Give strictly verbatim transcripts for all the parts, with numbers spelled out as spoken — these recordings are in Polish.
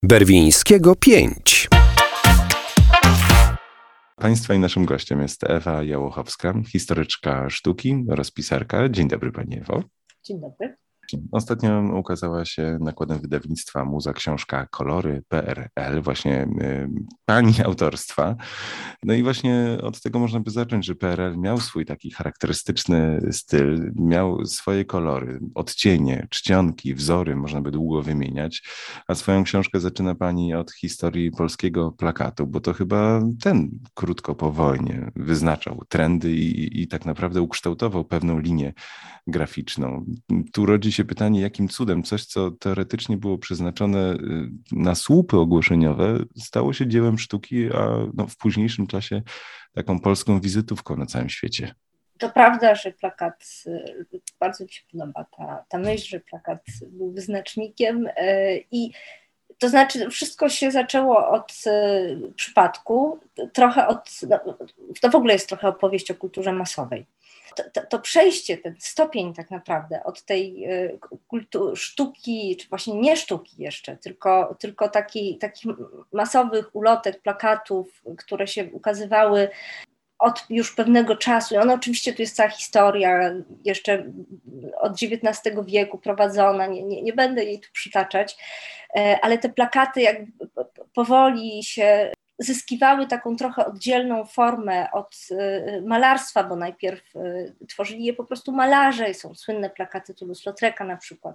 Berwińskiego pięć. Państwa i naszym gościem jest Ewa Jałochowska, historyczka sztuki oraz pisarka. Dzień dobry Pani Ewo. Dzień dobry. Ostatnio ukazała się nakładem wydawnictwa Muza książka Kolory P R L, właśnie y, Pani autorstwa. No i właśnie od tego można by zacząć, że P R L miał swój taki charakterystyczny styl, miał swoje kolory, odcienie, czcionki, wzory, można by długo wymieniać, a swoją książkę zaczyna Pani od historii polskiego plakatu, bo to chyba ten krótko po wojnie wyznaczał trendy i, i tak naprawdę ukształtował pewną linię graficzną. Tu rodzi się pytanie, jakim cudem coś, co teoretycznie było przeznaczone na słupy ogłoszeniowe, stało się dziełem sztuki, a no, w późniejszym czasie taką polską wizytówką na całym świecie. To prawda, że plakat, bardzo mi się podoba ta, ta myśl, że plakat był wyznacznikiem i to znaczy wszystko się zaczęło od przypadku, trochę od, no, to w ogóle jest trochę opowieść o kulturze masowej. To, to, to przejście, ten stopień tak naprawdę od tej kultu, sztuki, czy właśnie nie sztuki jeszcze, tylko, tylko taki, takich masowych ulotek, plakatów, które się ukazywały od już pewnego czasu. I ona oczywiście, tu jest cała historia, jeszcze od dziewiętnastego wieku prowadzona, nie, nie, nie będę jej tu przytaczać, ale te plakaty jakby powoli się zyskiwały taką trochę oddzielną formę od malarstwa, bo najpierw tworzyli je po prostu malarze, są słynne plakaty Toulouse-Lautreca na przykład,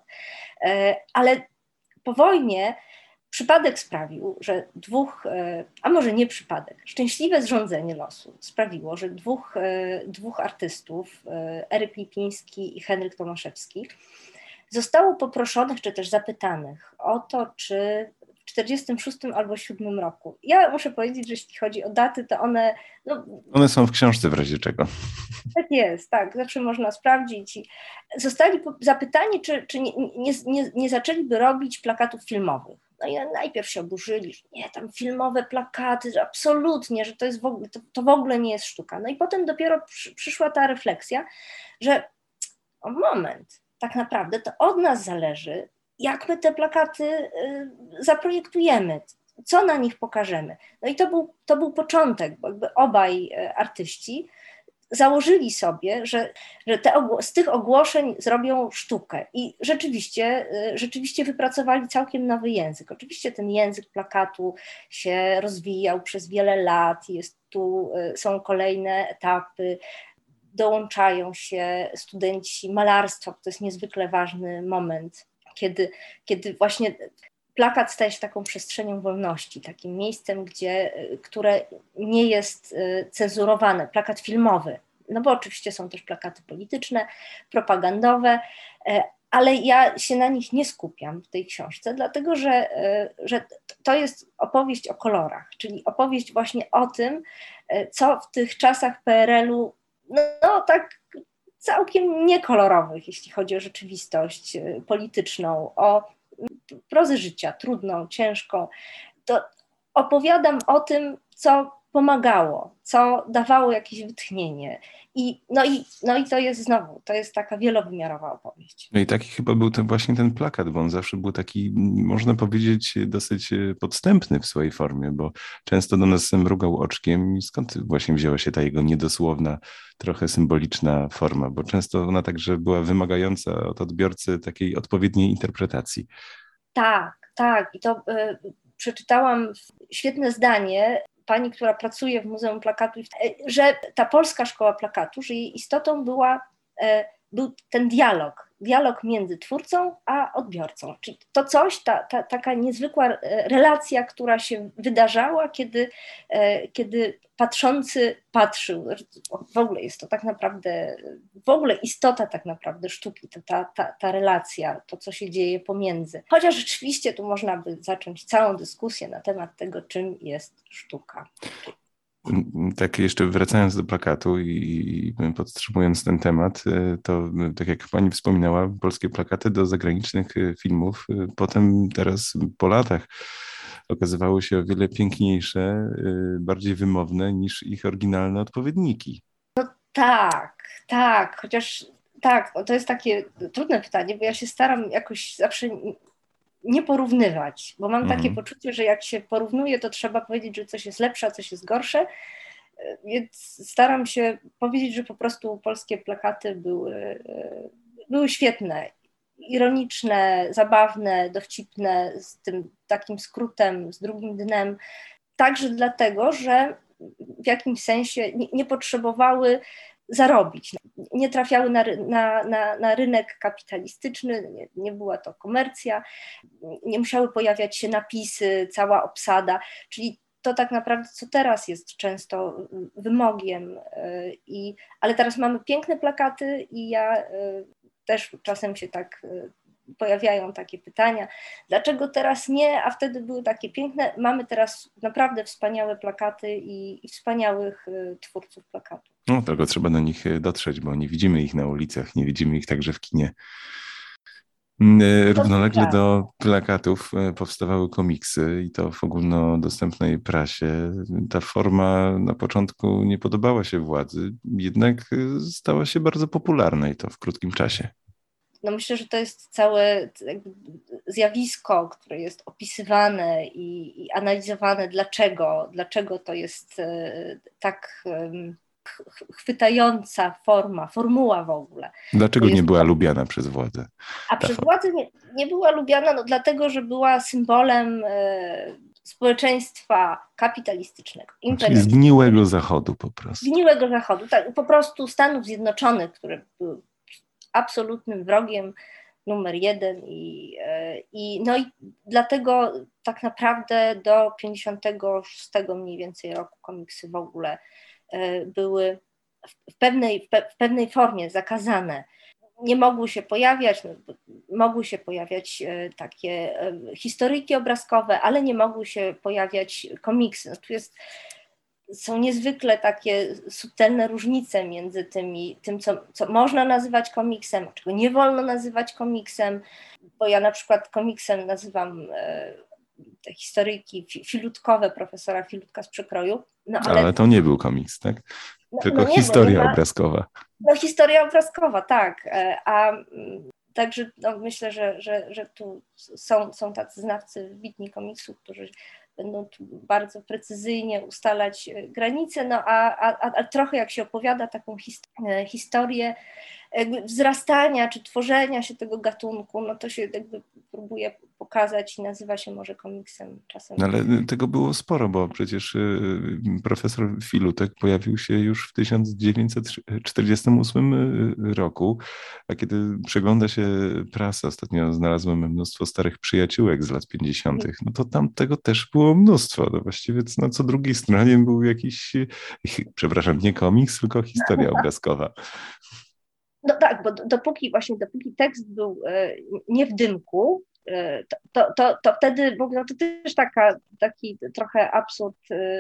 ale po wojnie przypadek sprawił, że dwóch, a może nie przypadek, szczęśliwe zrządzenie losu sprawiło, że dwóch, dwóch artystów, Eryk Lipiński i Henryk Tomaszewski, zostało poproszonych, czy też zapytanych o to, czy w czterdziestym szóstym albo siódmym roku. Ja muszę powiedzieć, że jeśli chodzi o daty, to one... No, one są w książce w razie czego. Tak jest, tak, zawsze można sprawdzić. I zostali zapytani, czy, czy nie, nie, nie, nie zaczęliby robić plakatów filmowych. No i najpierw się oburzyli, że nie, tam filmowe plakaty, że absolutnie, że to, jest w ogóle, to, to w ogóle nie jest sztuka. No i potem dopiero przy, przyszła ta refleksja, że o moment, tak naprawdę to od nas zależy, jak my te plakaty y, zaprojektujemy, co na nich pokażemy. No i to był, to był początek, bo jakby obaj artyści założyli sobie, że, że te ogło- z tych ogłoszeń zrobią sztukę i rzeczywiście, rzeczywiście wypracowali całkiem nowy język. Oczywiście ten język plakatu się rozwijał przez wiele lat, jest tu, są kolejne etapy, dołączają się studenci malarstwa, to jest niezwykle ważny moment, kiedy, kiedy właśnie plakat staje się taką przestrzenią wolności, takim miejscem, gdzie, które nie jest cenzurowane, plakat filmowy, no bo oczywiście są też plakaty polityczne, propagandowe, ale ja się na nich nie skupiam w tej książce, dlatego że, że to jest opowieść o kolorach, czyli opowieść właśnie o tym, co w tych czasach P R L-u, no, no tak całkiem niekolorowych, jeśli chodzi o rzeczywistość polityczną, o prozę życia, trudną, ciężką, to opowiadam o tym, co pomagało, co dawało jakieś wytchnienie. I, no, i, no i to jest znowu, to jest taka wielowymiarowa opowieść. No i taki chyba był ten właśnie ten plakat, bo on zawsze był taki, można powiedzieć, dosyć podstępny w swojej formie, bo często do nas mrugał oczkiem i skąd właśnie wzięła się ta jego niedosłowna, trochę symboliczna forma, bo często ona także była wymagająca od odbiorcy takiej odpowiedniej interpretacji. Tak, tak. I to y, przeczytałam świetne zdanie pani, która pracuje w Muzeum Plakatu, że ta polska szkoła plakatu, że jej istotą była, y, był ten dialog, dialog między twórcą a odbiorcą. Czyli to coś, ta, ta, taka niezwykła relacja, która się wydarzała, kiedy, y, kiedy patrzący patrzył. W ogóle jest to tak naprawdę, w ogóle istota tak naprawdę sztuki, to ta, ta, ta relacja, to co się dzieje pomiędzy. Chociaż rzeczywiście tu można by zacząć całą dyskusję na temat tego, czym jest sztuka. Tak jeszcze wracając do plakatu i podtrzymując ten temat, to tak jak pani wspominała, polskie plakaty do zagranicznych filmów potem teraz po latach okazywały się o wiele piękniejsze, bardziej wymowne niż ich oryginalne odpowiedniki. No tak, tak, chociaż tak, to jest takie trudne pytanie, bo ja się staram jakoś zawsze nie porównywać, bo mam Mhm. takie poczucie, że jak się porównuje, to trzeba powiedzieć, że coś jest lepsze, a coś jest gorsze, więc staram się powiedzieć, że po prostu polskie plakaty były, były świetne, ironiczne, zabawne, dowcipne, z tym takim skrótem, z drugim dnem, także dlatego, że w jakimś sensie nie, nie potrzebowały zarobić, nie trafiały na, na, na, na rynek kapitalistyczny, nie, nie była to komercja, nie musiały pojawiać się napisy, cała obsada, czyli to tak naprawdę, co teraz jest często wymogiem, i, ale teraz mamy piękne plakaty i ja też czasem się tak pojawiają takie pytania, dlaczego teraz nie, a wtedy były takie piękne. Mamy teraz naprawdę wspaniałe plakaty i, i wspaniałych twórców plakatów. No, tylko trzeba do nich dotrzeć, bo nie widzimy ich na ulicach, nie widzimy ich także w kinie. Równolegle do plakatów powstawały komiksy i to w ogólnodostępnej prasie. Ta forma na początku nie podobała się władzy, jednak stała się bardzo popularna i to w krótkim czasie. No myślę, że to jest całe zjawisko, które jest opisywane i, i analizowane, dlaczego, dlaczego to jest tak chwytająca forma, formuła w ogóle. Dlaczego jest, nie była lubiana przez władzę? A przez władzę nie, nie była lubiana, no dlatego, że była symbolem e, społeczeństwa kapitalistycznego, imperialistycznego. Czyli zgniłego Zachodu po prostu. Zgniłego Zachodu, tak, po prostu Stanów Zjednoczonych, które były absolutnym wrogiem numer jeden i, i no i dlatego tak naprawdę do pięćdziesiątego szóstego mniej więcej roku komiksy w ogóle były w pewnej, w pewnej formie zakazane. Nie mogły się pojawiać, mogły się pojawiać takie historyjki obrazkowe, ale nie mogły się pojawiać komiksy. No tu jest Są niezwykle takie subtelne różnice między tymi, tym, co, co można nazywać komiksem, czego nie wolno nazywać komiksem, bo ja na przykład komiksem nazywam e, te historyjki filutkowe profesora Filutka z Przekroju. No, ale, ale to nie był komiks, tak? No, Tylko no nie, historia ma, obrazkowa. No historia obrazkowa, tak. A także no, myślę, że, że, że tu są, są tacy znawcy wybitni komiksu, którzy będą tu bardzo precyzyjnie ustalać granice, no a, a, a trochę jak się opowiada taką historię jakby wzrastania czy tworzenia się tego gatunku, no to się jakby próbuje pokazać i nazywa się może komiksem czasem. No ale tego było sporo, bo przecież profesor Filutek pojawił się już w tysiąc dziewięćset czterdziestym ósmym roku, a kiedy przegląda się prasę, ostatnio znalazłem mnóstwo starych przyjaciółek z lat pięćdziesiątych, no to tam tego też było mnóstwo. No właściwie na co drugiej stronie był jakiś, przepraszam, nie komiks, tylko historia obrazkowa. No tak, bo dopóki właśnie, dopóki tekst był nie w dymku, to, to, to, to wtedy, no to też taka, taki trochę absurd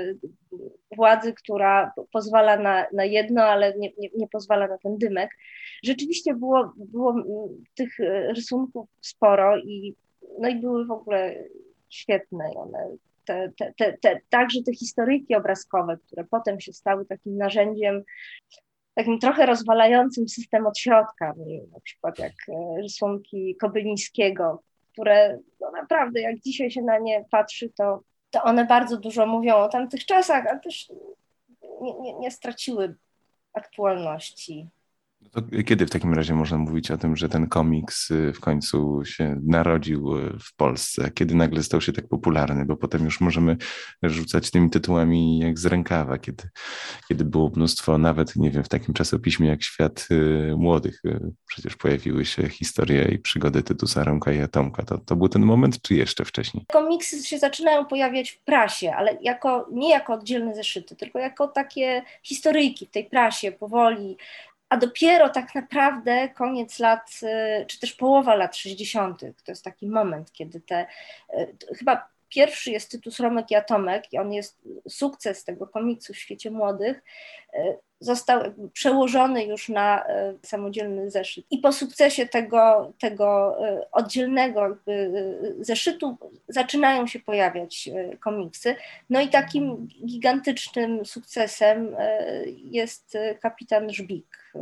władzy, która pozwala na, na jedno, ale nie, nie, nie pozwala na ten dymek. Rzeczywiście było, było tych rysunków sporo i, no i były w ogóle świetne one. Te, te, te, te, także te historyjki obrazkowe, które potem się stały takim narzędziem, takim trochę rozwalającym system od środka, na przykład jak rysunki Kobylińskiego, które no naprawdę, jak dzisiaj się na nie patrzy, to, to one bardzo dużo mówią o tamtych czasach, a też nie, nie, nie straciły aktualności. To kiedy w takim razie można mówić o tym, że ten komiks w końcu się narodził w Polsce? Kiedy nagle stał się tak popularny? Bo potem już możemy rzucać tymi tytułami jak z rękawa, kiedy, kiedy było mnóstwo, nawet nie wiem, w takim czasopiśmie jak Świat Młodych, przecież pojawiły się historie i przygody Tytusa, Romka i Atomka. To, to był ten moment, czy jeszcze wcześniej? Komiksy się zaczynają pojawiać w prasie, ale jako, nie jako oddzielne zeszyty, tylko jako takie historyjki w tej prasie powoli. A dopiero tak naprawdę koniec lat, czy też połowa lat sześćdziesiątych, to jest taki moment, kiedy te, chyba pierwszy jest Tytus, Romek i Atomek i on jest sukces tego komiksu w świecie młodych, został przełożony już na samodzielny zeszyt. I po sukcesie tego, tego oddzielnego jakby zeszytu zaczynają się pojawiać komiksy. No i takim gigantycznym sukcesem jest Kapitan Żbik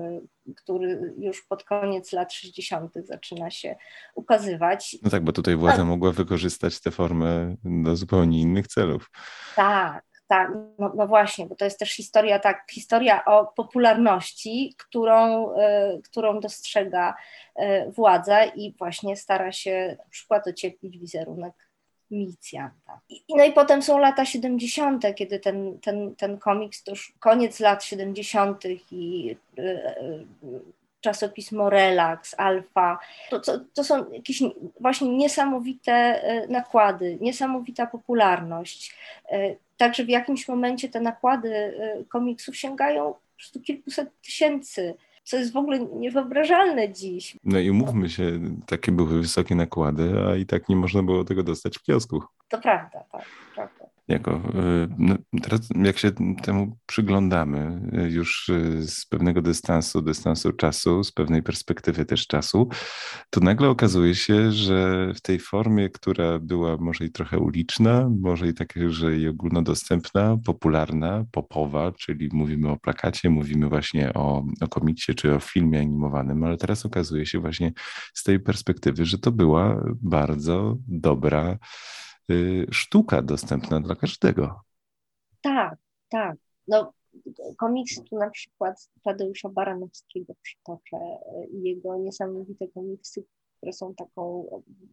który już pod koniec lat sześćdziesiątych zaczyna się ukazywać. No tak, bo tutaj władza tak. mogła wykorzystać tę formę do zupełnie innych celów. Tak, tak, no, no właśnie, bo to jest też historia, tak, historia o popularności, którą, y, którą dostrzega y, władza i właśnie stara się na przykład ocieplić wizerunek milicjanta. I, no i potem są lata siedemdziesiąte, kiedy ten, ten, ten komiks, to już koniec lat siedemdziesiątych i y, y, czasopismo Relax, Alfa, to, to, to są jakieś właśnie niesamowite nakłady, niesamowita popularność. Także w jakimś momencie te nakłady komiksów sięgają po prostu kilkuset tysięcy, co jest w ogóle niewyobrażalne dziś. No i umówmy się, takie były wysokie nakłady, a i tak nie można było tego dostać w kiosku. To prawda, tak, prawda. Jako, no teraz jak się temu przyglądamy już z pewnego dystansu, dystansu czasu, z pewnej perspektywy też czasu, to nagle okazuje się, że w tej formie, która była może i trochę uliczna, może i taka, że i ogólnodostępna, popularna, popowa, czyli mówimy o plakacie, mówimy właśnie o, o komiksie czy o filmie animowanym, ale teraz okazuje się właśnie z tej perspektywy, że to była bardzo dobra sztuka dostępna dla każdego. Tak, tak. No, komiks tu na przykład Tadeusza Baranowskiego przytoczę i jego niesamowite komiksy, które są taką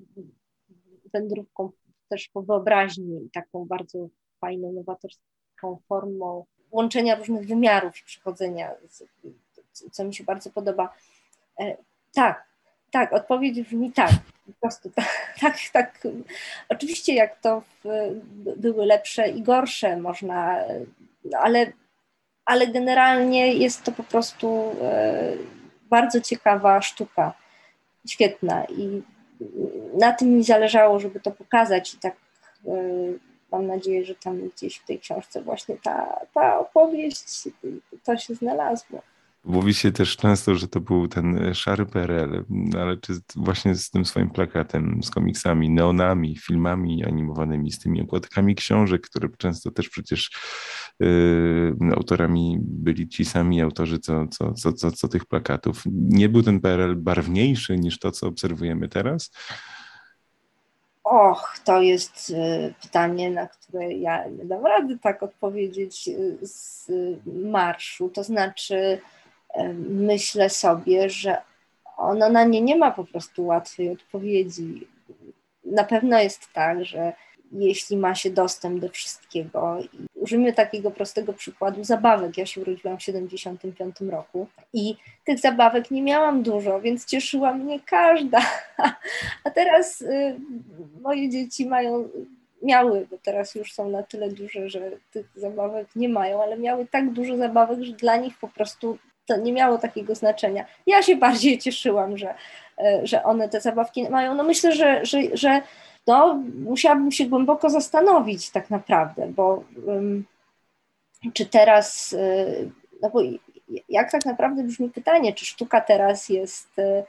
wędrówką też po wyobraźni i taką bardzo fajną, nowatorską formą łączenia różnych wymiarów i przechodzenia, co mi się bardzo podoba. Tak, tak, odpowiedź brzmi tak. Po prostu tak, tak, tak. Oczywiście jak to w, były lepsze i gorsze, można, ale, ale generalnie jest to po prostu e, bardzo ciekawa sztuka, świetna i na tym mi zależało, żeby to pokazać i tak e, mam nadzieję, że tam gdzieś w tej książce właśnie ta, ta opowieść, to się znalazło. Mówi się też często, że to był ten szary P R L, ale czy właśnie z tym swoim plakatem, z komiksami, neonami, filmami animowanymi, z tymi okładkami książek, które często też przecież yy, autorami byli ci sami autorzy, co, co, co, co, co tych plakatów. Nie był ten P R L barwniejszy niż to, co obserwujemy teraz? Och, to jest y, pytanie, na które ja nie dam rady tak odpowiedzieć y, z marszu. To znaczy myślę sobie, że ono na nie nie ma po prostu łatwej odpowiedzi. Na pewno jest tak, że jeśli ma się dostęp do wszystkiego, i użyjmy takiego prostego przykładu zabawek. Ja się urodziłam w siedemdziesiątym piątym roku i tych zabawek nie miałam dużo, więc cieszyła mnie każda. A teraz y, moje dzieci mają, miały, bo teraz już są na tyle duże, że tych zabawek nie mają, ale miały tak dużo zabawek, że dla nich po prostu to nie miało takiego znaczenia. Ja się bardziej cieszyłam, że, że one te zabawki mają. No myślę, że, że, że no, musiałabym się głęboko zastanowić tak naprawdę, bo um, czy teraz, no bo jak tak naprawdę brzmi pytanie, czy sztuka teraz jest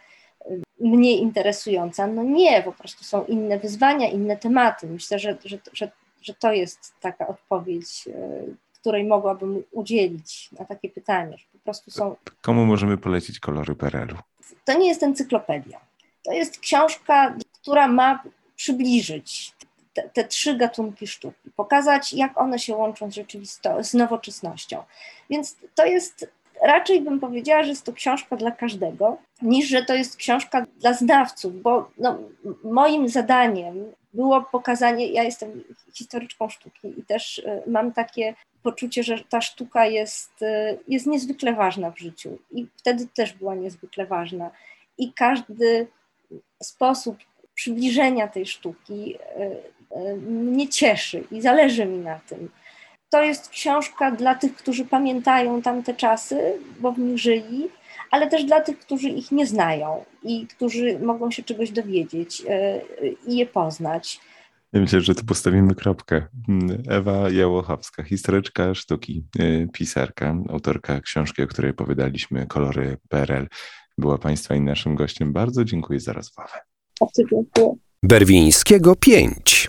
mniej interesująca? No nie, po prostu są inne wyzwania, inne tematy. Myślę, że, że, że, że to jest taka odpowiedź, której mogłabym udzielić na takie pytanie, że po prostu są... Komu możemy polecić Kolory P R L-u? To nie jest encyklopedia. To jest książka, która ma przybliżyć te, te trzy gatunki sztuki, pokazać, jak one się łączą z rzeczywistością, z nowoczesnością. Więc to jest, raczej bym powiedziała, że jest to książka dla każdego, niż że to jest książka dla znawców, bo no, moim zadaniem było pokazanie, ja jestem historyczką sztuki i też y, mam takie poczucie, że ta sztuka jest, y, jest niezwykle ważna w życiu i wtedy też była niezwykle ważna i każdy sposób przybliżenia tej sztuki y, y, mnie cieszy i zależy mi na tym. To jest książka dla tych, którzy pamiętają tamte czasy, bo w nich żyli, ale też dla tych, którzy ich nie znają i którzy mogą się czegoś dowiedzieć y, i je poznać. Ja myślę, że tu postawimy kropkę. Ewa Jałochowska, historyczka sztuki, pisarka, autorka książki, o której opowiadaliśmy, Kolory P R L, była Państwa i naszym gościem. Bardzo dziękuję za rozmowę. Bardzo dziękuję. Berwińskiego pięć.